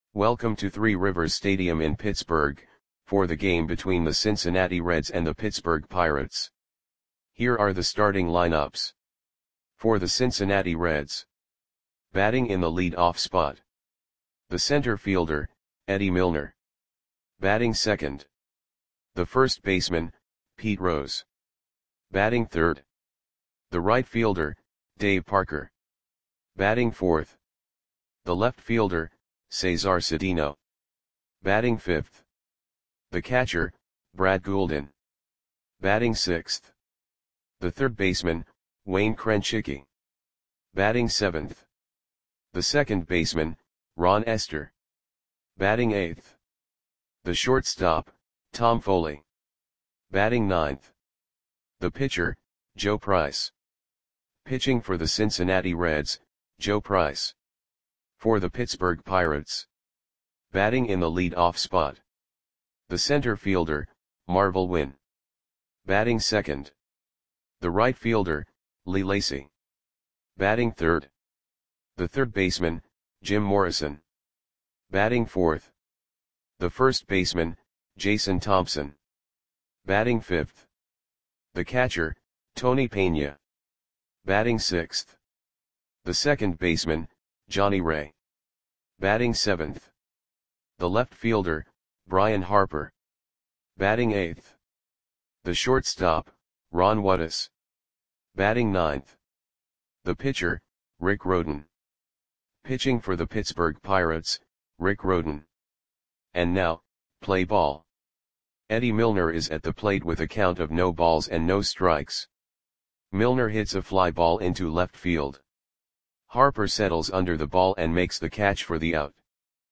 Welcome to Three Rivers Stadium in Pittsburgh, for the game between the Cincinnati Reds and the Pittsburgh Pirates. Here are the starting lineups. For the Cincinnati Reds. Batting in the lead-off spot. The center fielder, Eddie Milner. Batting second. The first baseman, Pete Rose. Batting third. The right fielder, Dave Parker. Batting fourth. The left fielder, Cesar Cedeno. Batting fifth. The catcher, Brad Gulden. Batting sixth. The third baseman, Wayne Krenchicki. Batting seventh. The second baseman, Ron Estes. Batting eighth. The shortstop, Tom Foley. Batting ninth. The pitcher, Joe Price. Pitching for the Cincinnati Reds, Joe Price. For the Pittsburgh Pirates. Batting in the lead-off spot. The center fielder, Marvel Wynn. Batting second. The right fielder, Lee Lacy. Batting third. The third baseman, Jim Morrison. Batting fourth. The first baseman, Jason Thompson. Batting fifth. The catcher, Tony Pena. Batting sixth. The second baseman, Johnny Ray. Batting seventh. The left fielder, Brian Harper. Batting eighth. The shortstop, Ron Wattis. Batting ninth. The pitcher, Rick Rhoden. Pitching for the Pittsburgh Pirates, Rick Rhoden. And now, play ball. Eddie Milner is at the plate with a count of no balls and no strikes. Milner hits a fly ball into left field. Harper settles under the ball and makes the catch for the out.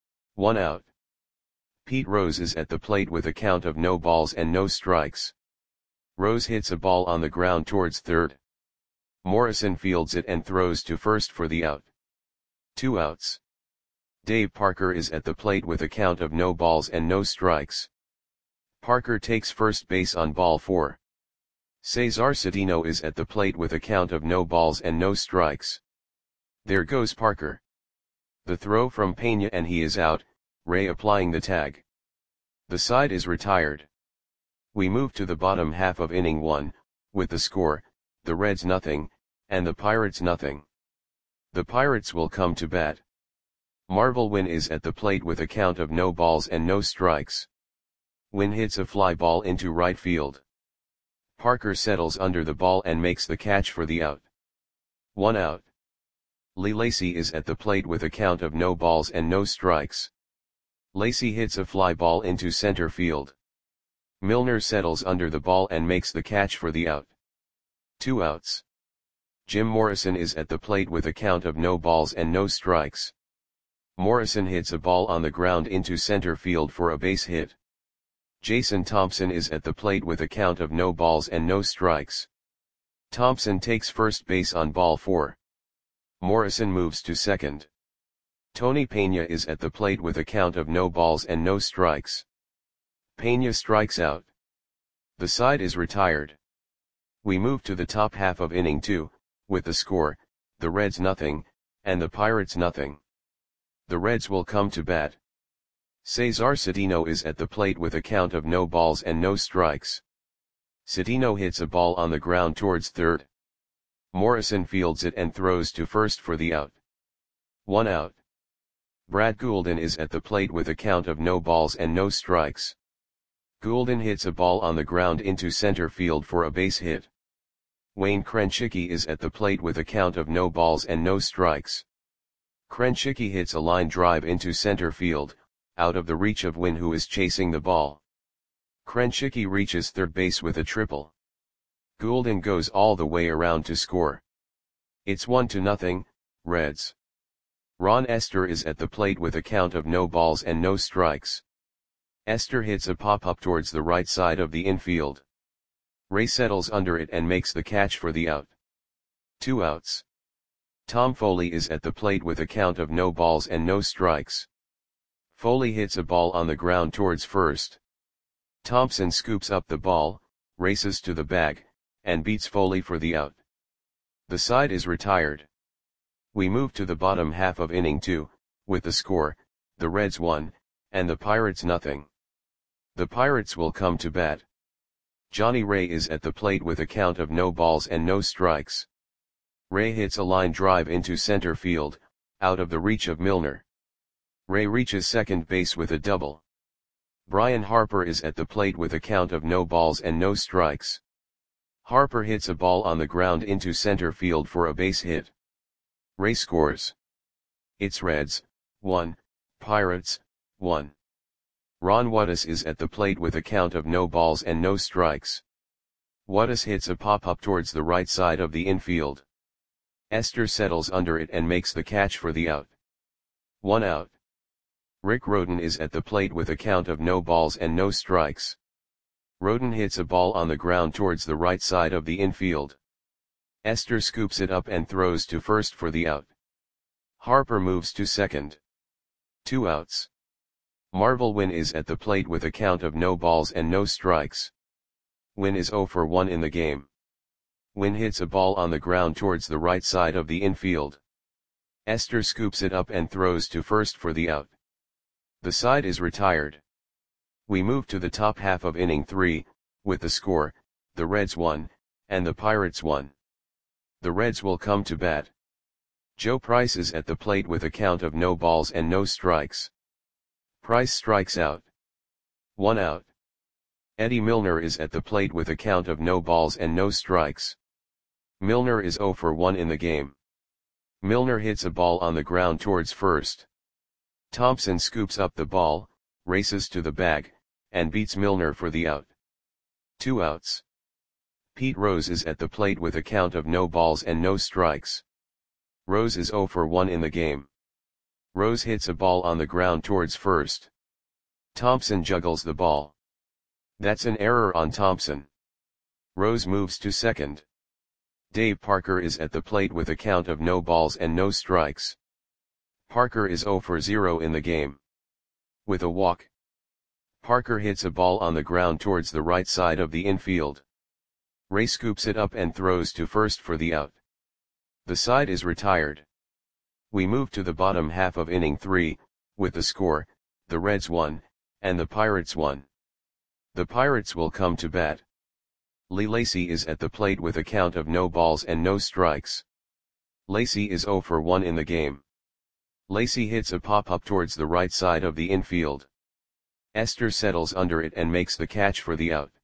1 out. Pete Rose is at the plate with a count of no balls and no strikes. Rose hits a ball on the ground towards third. Morrison fields it and throws to first for the out. 2 outs. Dave Parker is at the plate with a count of no balls and no strikes. Parker takes first base on ball 4. Cesar Cedeno is at the plate with a count of no balls and no strikes. There goes Parker. The throw from Pena and he is out, Ray applying the tag. The side is retired. We move to the bottom half of inning 1, with the score, the Reds nothing, and the Pirates nothing. The Pirates will come to bat. Marvel Wynn is at the plate with a count of no balls and no strikes. Wynn hits a fly ball into right field. Parker settles under the ball and makes the catch for the out. 1 out. Lee Lacy is at the plate with a count of no balls and no strikes. Lacy hits a fly ball into center field. Milner settles under the ball and makes the catch for the out. 2 outs. Jim Morrison is at the plate with a count of no balls and no strikes. Morrison hits a ball on the ground into center field for a base hit. Jason Thompson is at the plate with a count of no balls and no strikes. Thompson takes first base on ball 4. Morrison moves to second. Tony Pena is at the plate with a count of no balls and no strikes. Pena strikes out. The side is retired. We move to the top half of inning 2, with the score, the Reds nothing, and the Pirates nothing. The Reds will come to bat. Cesar Cedeno is at the plate with a count of no balls and no strikes. Cedeno hits a ball on the ground towards third. Morrison fields it and throws to first for the out. 1 out. Brad Gulden is at the plate with a count of no balls and no strikes. Gulden hits a ball on the ground into center field for a base hit. Wayne Krenchicki is at the plate with a count of no balls and no strikes. Krenchicki hits a line drive into center field, out of the reach of Wynn, who is chasing the ball. Krenchicki reaches third base with a triple. Gulden goes all the way around to score. It's 1-0, Reds. Ron Estes is at the plate with a count of no balls and no strikes. Estes hits a pop-up towards the right side of the infield. Ray settles under it and makes the catch for the out. 2 outs. Tom Foley is at the plate with a count of no balls and no strikes. Foley hits a ball on the ground towards first. Thompson scoops up the ball, races to the bag, and beats Foley for the out. The side is retired. We move to the bottom half of inning 2, with the score, the Reds 1, and the Pirates nothing. The Pirates will come to bat. Johnny Ray is at the plate with a count of no balls and no strikes. Ray hits a line drive into center field, out of the reach of Milner. Ray reaches second base with a double. Brian Harper is at the plate with a count of no balls and no strikes. Harper hits a ball on the ground into center field for a base hit. Ray scores. It's Reds, 1, Pirates, 1. Ron Wattis is at the plate with a count of no balls and no strikes. Wattis hits a pop-up towards the right side of the infield. Esther settles under it and makes the catch for the out. 1 out. Rick Rhoden is at the plate with a count of no balls and no strikes. Rhoden hits a ball on the ground towards the right side of the infield. Esther scoops it up and throws to first for the out. Harper moves to second. 2 outs. Marvel Wynn is at the plate with a count of no balls and no strikes. Wynn is 0 for 1 in the game. Wynn hits a ball on the ground towards the right side of the infield. Esther scoops it up and throws to first for the out. The side is retired. We move to the top half of inning 3, with the score, the Reds 1, and the Pirates 1. The Reds will come to bat. Joe Price is at the plate with a count of no balls and no strikes. Price strikes out. 1 out. Eddie Milner is at the plate with a count of no balls and no strikes. Milner is 0 for 1 in the game. Milner hits a ball on the ground towards first. Thompson scoops up the ball, races to the bag, and beats Milner for the out. 2 outs. Pete Rose is at the plate with a count of no balls and no strikes. Rose is 0 for 1 in the game. Rose hits a ball on the ground towards first. Thompson juggles the ball. That's an error on Thompson. Rose moves to second. Dave Parker is at the plate with a count of no balls and no strikes. Parker is 0 for 0 in the game. With a walk. Parker hits a ball on the ground towards the right side of the infield. Ray scoops it up and throws to first for the out. The side is retired. We move to the bottom half of inning 3, with the score, the Reds 1, and the Pirates 1. The Pirates will come to bat. Lee Lacy is at the plate with a count of no balls and no strikes. Lacy is 0 for 1 in the game. Lacy hits a pop-up towards the right side of the infield. Esther settles under it and makes the catch for the out.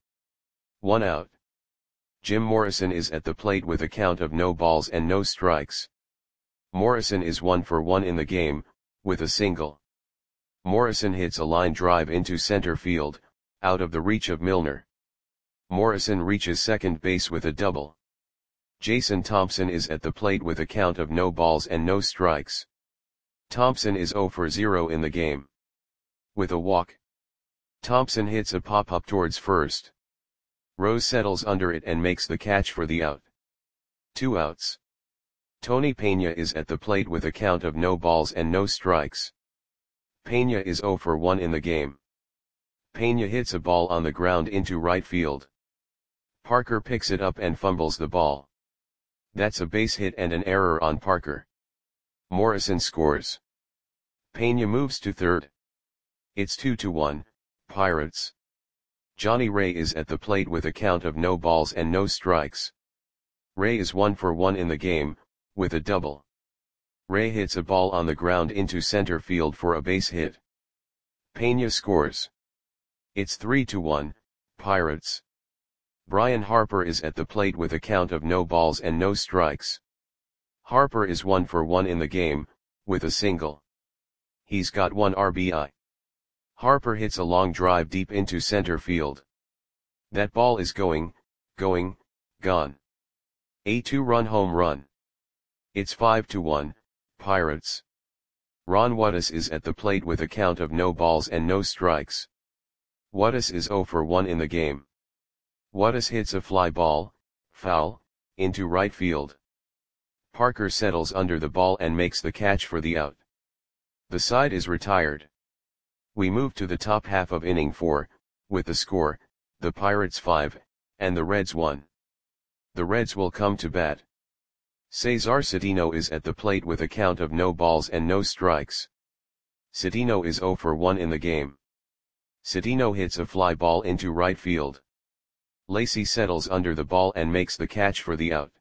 1 out. Jim Morrison is at the plate with a count of no balls and no strikes. Morrison is 1 for 1 in the game, with a single. Morrison hits a line drive into center field, out of the reach of Milner. Morrison reaches second base with a double. Jason Thompson is at the plate with a count of no balls and no strikes. Thompson is 0 for 0 in the game. With a walk. Thompson hits a pop-up towards first. Rose settles under it and makes the catch for the out. 2 outs. Tony Peña is at the plate with a count of no balls and no strikes. Peña is 0 for 1 in the game. Peña hits a ball on the ground into right field. Parker picks it up and fumbles the ball. That's a base hit and an error on Parker. Morrison scores. Peña moves to third. It's 2-1, Pirates. Johnny Ray is at the plate with a count of no balls and no strikes. Ray is 1 for 1 in the game, with a double. Ray hits a ball on the ground into center field for a base hit. Peña scores. It's 3-1, Pirates. Brian Harper is at the plate with a count of no balls and no strikes. Harper is 1 for 1 in the game, with a single. He's got 1 RBI. Harper hits a long drive deep into center field. That ball is gone. A 2-run home run. It's 5-1, Pirates. Ron Wattis is at the plate with a count of no balls and no strikes. Wattis is 0 for 1 in the game. Wattis hits a fly ball, foul, into right field. Parker settles under the ball and makes the catch for the out. The side is retired. We move to the top half of inning 4, with the score, the Pirates 5, and the Reds 1. The Reds will come to bat. Cesar Cedeno is at the plate with a count of no balls and no strikes. Cedeno is 0 for 1 in the game. Cedeno hits a fly ball into right field. Lacy settles under the ball and makes the catch for the out.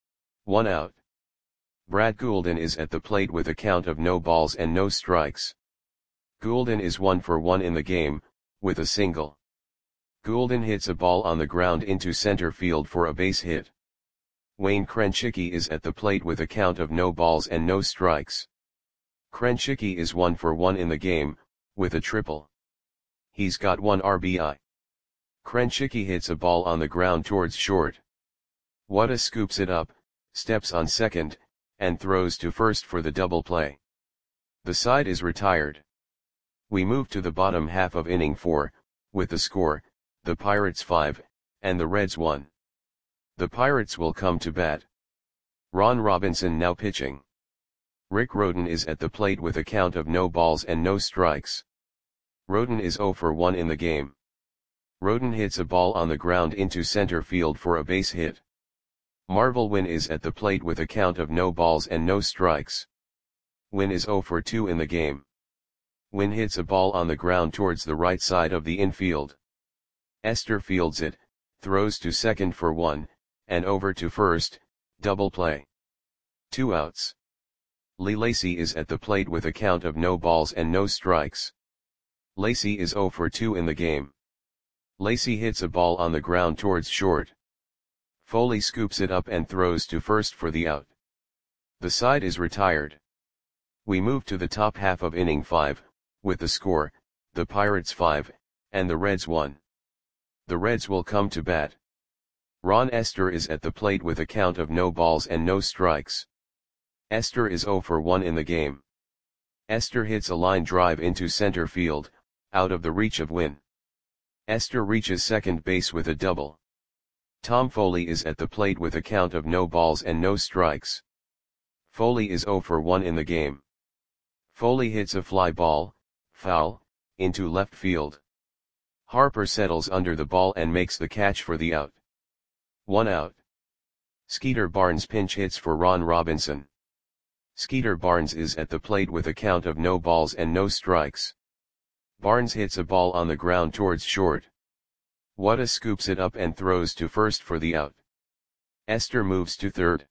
1 out. Brad Goulden is at the plate with a count of no balls and no strikes. Goulden is 1 for 1 in the game, with a single. Goulden hits a ball on the ground into center field for a base hit. Wayne Krenchicki is at the plate with a count of no balls and no strikes. Krenchicki is 1 for 1 in the game, with a triple. He's got 1 RBI. Krenchicki hits a ball on the ground towards short. Wada scoops it up, steps on second, and throws to first for the double play. The side is retired. We move to the bottom half of inning 4, with the score, the Pirates 5, and the Reds 1. The Pirates will come to bat. Ron Robinson now pitching. Rick Rhoden is at the plate with a count of no balls and no strikes. Rhoden is 0 for 1 in the game. Rhoden hits a ball on the ground into center field for a base hit. Marvel Wynn is at the plate with a count of no balls and no strikes. Wynn is 0 for 2 in the game. Wynn hits a ball on the ground towards the right side of the infield. Esther fields it, throws to second for 1, and over to first, double play. 2 outs. Lee Lacy is at the plate with a count of no balls and no strikes. Lacy is 0 for 2 in the game. Lacy hits a ball on the ground towards short. Foley scoops it up and throws to first for the out. The side is retired. We move to the top half of inning 5, with the score, the Pirates 5, and the Reds 1. The Reds will come to bat. Ron Esther is at the plate with a count of no balls and no strikes. Esther is 0 for 1 in the game. Esther hits a line drive into center field, out of the reach of Wynn. Esther reaches second base with a double. Tom Foley is at the plate with a count of no balls and no strikes. Foley is 0 for 1 in the game. Foley hits a fly ball, foul, into left field. Harper settles under the ball and makes the catch for the out. 1 out. Skeeter Barnes pinch hits for Ron Robinson. Skeeter Barnes is at the plate with a count of no balls and no strikes. Barnes hits a ball on the ground towards short. Wada scoops it up and throws to first for the out. Esther moves to third.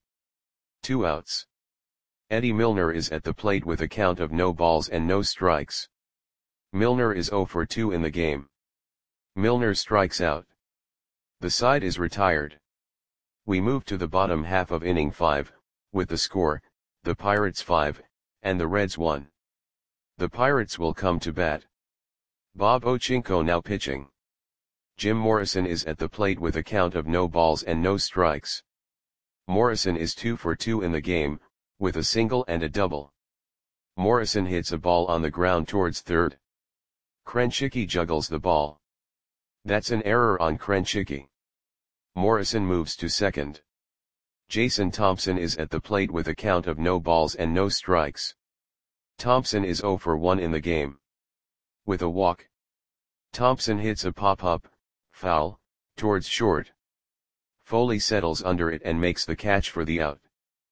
2 outs. Eddie Milner is at the plate with a count of no balls and no strikes. Milner is 0 for 2 in the game. Milner strikes out. The side is retired. We move to the bottom half of inning 5, with the score, the Pirates 5, and the Reds 1. The Pirates will come to bat. Bob Ochinko now pitching. Jim Morrison is at the plate with a count of no balls and no strikes. Morrison is 2 for 2 in the game, with a single and a double. Morrison hits a ball on the ground towards third. Krenchicki juggles the ball. That's an error on Krenchicki. Morrison moves to second. Jason Thompson is at the plate with a count of no balls and no strikes. Thompson is 0 for 1 in the game. With a walk. Thompson hits a pop-up, foul, towards short. Foley settles under it and makes the catch for the out.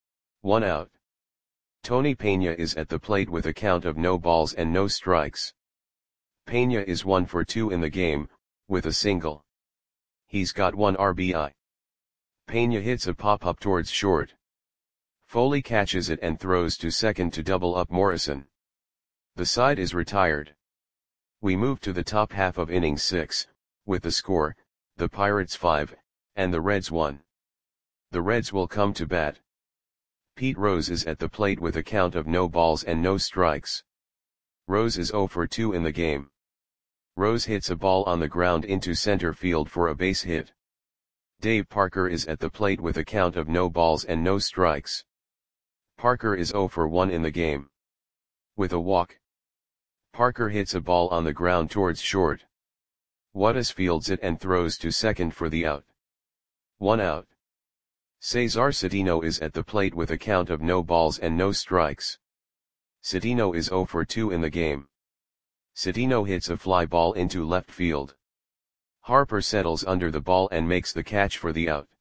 1 out. Tony Pena is at the plate with a count of no balls and no strikes. Pena is 1 for 2 in the game, with a single. He's got 1 RBI. Pena hits a pop-up towards short. Foley catches it and throws to second to double up Morrison. The side is retired. We move to the top half of inning 6, with the score, the Pirates 5, and the Reds 1. The Reds will come to bat. Pete Rose is at the plate with a count of no balls and no strikes. Rose is 0 for 2 in the game. Rose hits a ball on the ground into center field for a base hit. Dave Parker is at the plate with a count of no balls and no strikes. Parker is 0 for 1 in the game. With a walk. Parker hits a ball on the ground towards short. Wattis fields it and throws to second for the out. 1 out. Cesar Cedeno is at the plate with a count of no balls and no strikes. Cedeno is 0 for 2 in the game. Cedeno hits a fly ball into left field. Harper settles under the ball and makes the catch for the out.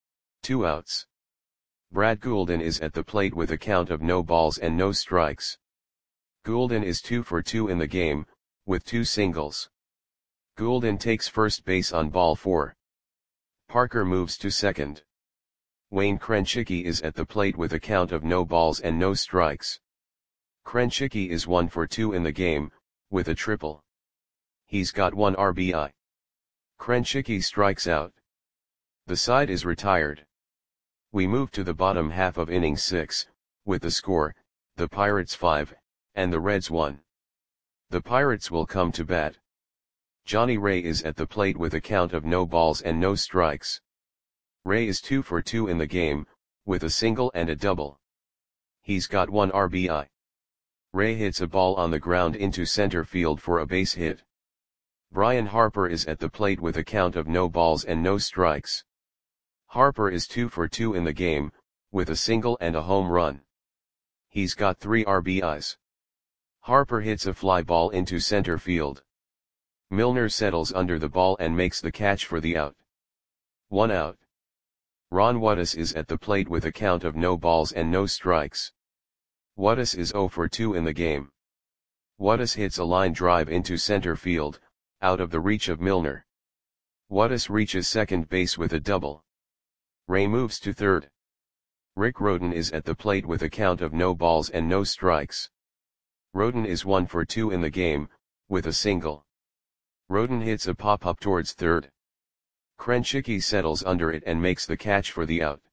2 outs. Brad Goulden is at the plate with a count of no balls and no strikes. Goulden is 2 for 2 in the game, with 2 singles. Goulden takes first base on ball 4. Parker moves to second. Wayne Krenchicki is at the plate with a count of no balls and no strikes. Krenchicki is 1 for 2 in the game, with a triple. He's got 1 RBI. Krenchicki strikes out. The side is retired. We move to the bottom half of inning 6, with the score, the Pirates 5, and the Reds 1. The Pirates will come to bat. Johnny Ray is at the plate with a count of no balls and no strikes. Ray is 2 for 2 in the game, with a single and a double. He's got 1 RBI. Ray hits a ball on the ground into center field for a base hit. Brian Harper is at the plate with a count of no balls and no strikes. Harper is 2 for 2 in the game, with a single and a home run. He's got 3 RBIs. Harper hits a fly ball into center field. Milner settles under the ball and makes the catch for the out. 1 out. Ron Wattis is at the plate with a count of no balls and no strikes. Wattis is 0 for 2 in the game. Wattis hits a line drive into center field, out of the reach of Milner. Wattis reaches second base with a double. Ray moves to third. Rick Rhoden is at the plate with a count of no balls and no strikes. Rhoden is 1 for 2 in the game, with a single. Rhoden hits a pop-up towards third. Krenchicki settles under it and makes the catch for the out.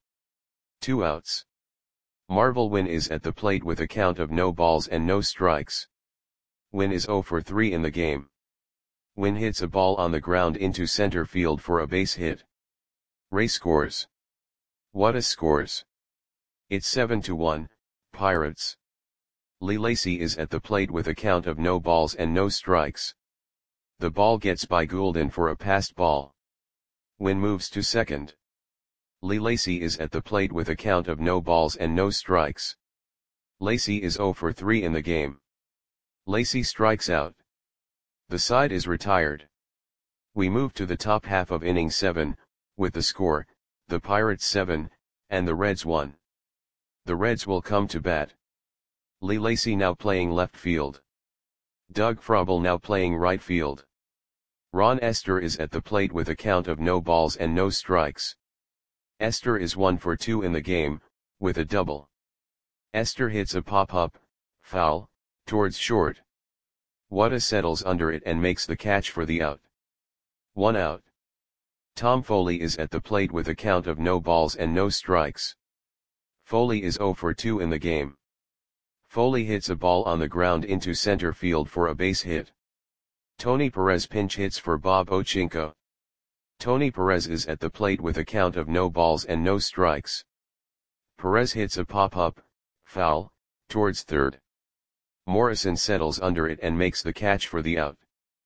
2 outs. Marvel Wynn is at the plate with a count of no balls and no strikes. Wynn is 0 for 3 in the game. Wynn hits a ball on the ground into center field for a base hit. Ray scores. Wattis scores. It's 7-1, Pirates. Lee Lacy is at the plate with a count of no balls and no strikes. The ball gets by Goulden for a passed ball. Wynn moves to second. Lee Lacy is at the plate with a count of no balls and no strikes. Lacy is 0 for 3 in the game. Lacy strikes out. The side is retired. We move to the top half of inning 7, with the score, the Pirates 7, and the Reds 1. The Reds will come to bat. Lee Lacy now playing left field. Doug Frobel now playing right field. Ron Esther is at the plate with a count of no balls and no strikes. Esther is 1 for 2 in the game, with a double. Esther hits a pop-up, foul, towards short. Wattis settles under it and makes the catch for the out. 1 out. Tom Foley is at the plate with a count of no balls and no strikes. Foley is 0 for 2 in the game. Foley hits a ball on the ground into center field for a base hit. Tony Perez pinch hits for Bob Ochinko. Tony Perez is at the plate with a count of no balls and no strikes. Perez hits a pop-up, foul, towards third. Morrison settles under it and makes the catch for the out.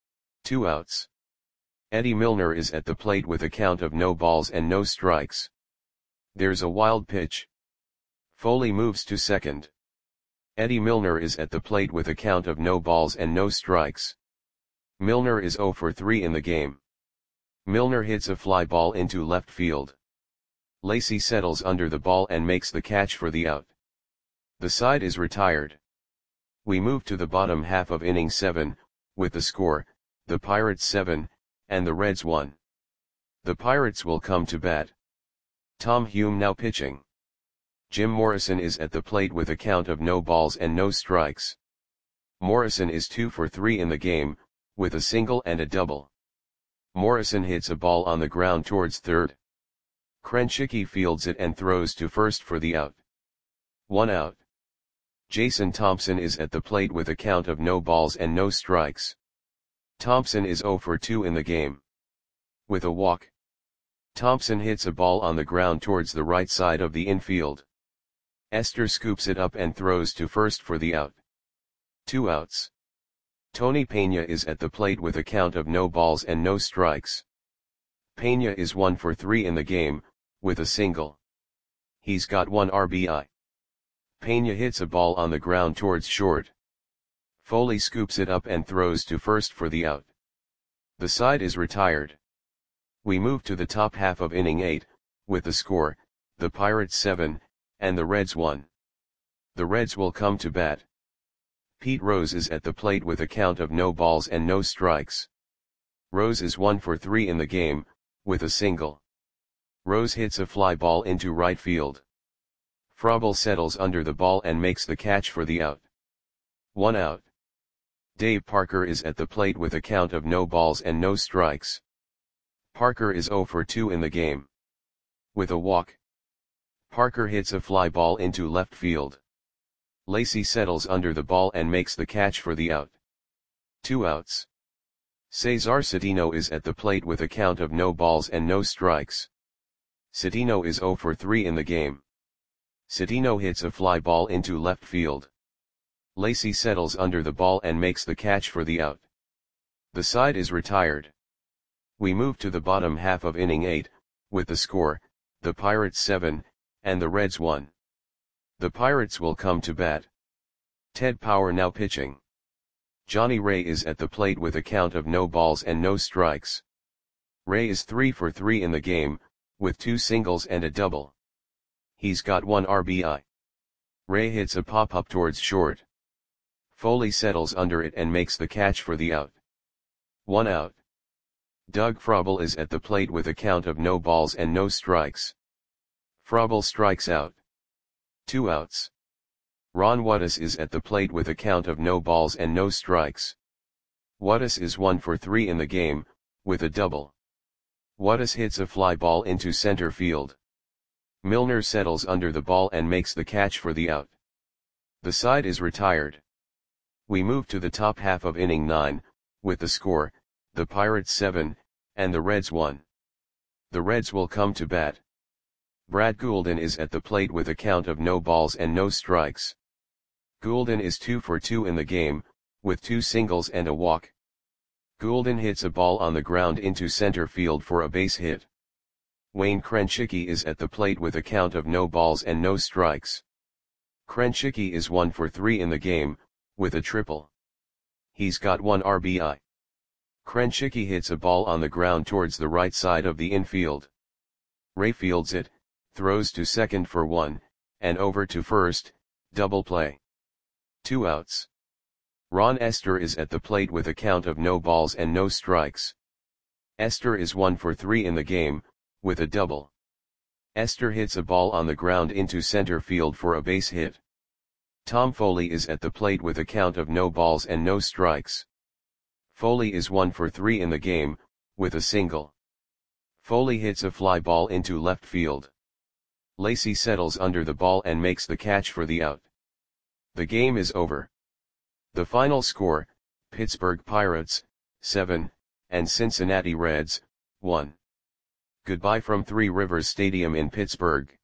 2 outs. Eddie Milner is at the plate with a count of no balls and no strikes. There's a wild pitch. Foley moves to second. Eddie Milner is at the plate with a count of no balls and no strikes. Milner is 0 for 3 in the game. Milner hits a fly ball into left field. Lacy settles under the ball and makes the catch for the out. The side is retired. We move to the bottom half of inning 7, with the score, the Pirates 7, and the Reds 1. The Pirates will come to bat. Tom Hume now pitching. Jim Morrison is at the plate with a count of no balls and no strikes. Morrison is 2 for 3 in the game, with a single and a double. Morrison hits a ball on the ground towards third. Krenchicki fields it and throws to first for the out. 1 out. Jason Thompson is at the plate with a count of no balls and no strikes. Thompson is 0 for 2 in the game. With a walk. Thompson hits a ball on the ground towards the right side of the infield. Esther scoops it up and throws to first for the out. 2 outs. Tony Peña is at the plate with a count of no balls and no strikes. Peña is 1 for 3 in the game, with a single. He's got 1 RBI. Peña hits a ball on the ground towards short. Foley scoops it up and throws to first for the out. The side is retired. We move to the top half of inning 8, with the score, the Pirates 7, and the Reds 1. The Reds will come to bat. Pete Rose is at the plate with a count of no balls and no strikes. Rose is 1 for 3 in the game, with a single. Rose hits a fly ball into right field. Frobel settles under the ball and makes the catch for the out. 1 out. Dave Parker is at the plate with a count of no balls and no strikes. Parker is 0 for 2 in the game. With a walk. Parker hits a fly ball into left field. Lacy settles under the ball and makes the catch for the out. 2 outs. Cesar Cedeno is at the plate with a count of no balls and no strikes. Cedeno is 0 for 3 in the game. Cedeno hits a fly ball into left field. Lacy settles under the ball and makes the catch for the out. The side is retired. We move to the bottom half of inning 8, with the score, the Pirates 7, and the Reds 1. The Pirates will come to bat. Ted Power now pitching. Johnny Ray is at the plate with a count of no balls and no strikes. Ray is 3 for 3 in the game, with 2 singles and a double. He's got 1 RBI. Ray hits a pop-up towards short. Foley settles under it and makes the catch for the out. 1 out. Doug Frobel is at the plate with a count of no balls and no strikes. Frobel strikes out. 2 outs. Ron Wattis is at the plate with a count of no balls and no strikes. Wattis is 1 for 3 in the game, with a double. Wattis hits a fly ball into center field. Milner settles under the ball and makes the catch for the out. The side is retired. We move to the top half of inning 9, with the score, the Pirates 7, and the Reds 1. The Reds will come to bat. Brad Goulden is at the plate with a count of no balls and no strikes. Goulden is 2 for 2 in the game, with 2 singles and a walk. Goulden hits a ball on the ground into center field for a base hit. Wayne Krenchicki is at the plate with a count of no balls and no strikes. Krenchicki is 1 for 3 in the game, with a triple. He's got 1 RBI. Krenchicki hits a ball on the ground towards the right side of the infield. Ray fields it, throws to second for 1, and over to first, double play. 2 outs. Ron Esther is at the plate with a count of no balls and no strikes. Esther is 1 for 3 in the game, with a double. Esther hits a ball on the ground into center field for a base hit. Tom Foley is at the plate with a count of no balls and no strikes. Foley is 1 for 3 in the game, with a single. Foley hits a fly ball into left field. Lacy settles under the ball and makes the catch for the out. The game is over. The final score, Pittsburgh Pirates, 7, and Cincinnati Reds, 1. Goodbye from Three Rivers Stadium in Pittsburgh.